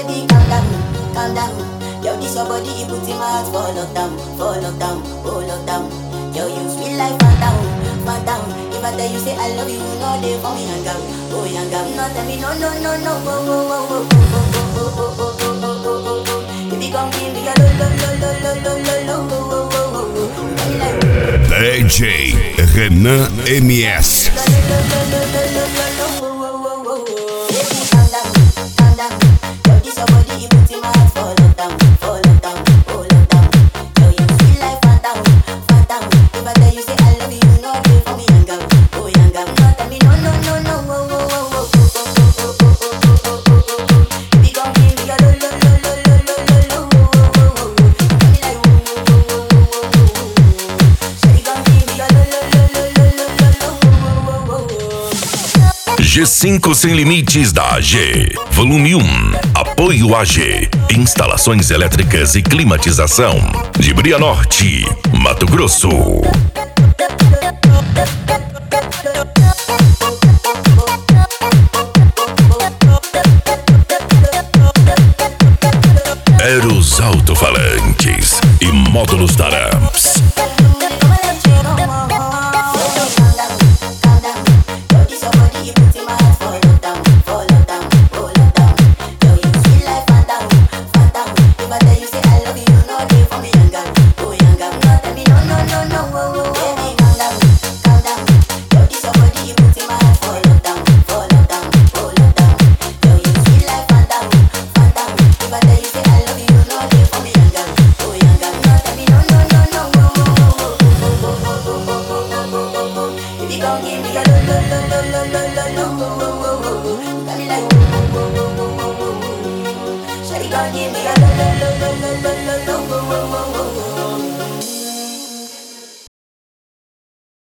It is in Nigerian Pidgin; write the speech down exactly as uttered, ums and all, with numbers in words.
Baby, calm down, calm down. Yo, this your body, it puts in my heart for lockdown, for lockdown, oh lockdown. Yo, you sweet life, phantom, phantom. If I tell you say I love you, you know they for me young girl, oh young girl. No tell me no, no, no, no, oh, oh, oh, oh, oh, oh, oh, oh, oh, oh, oh. Baby, come give me a lo, lo, lo, lo, lo, lo, lo, lo, oh, oh, oh, oh. D J Renan M S. G cinco Sem Limites da A G. Volume um. Apoio A G. Instalações elétricas e climatização. De Brianorte, Mato Grosso. Eros alto-falantes e módulos da Ramps. Give me a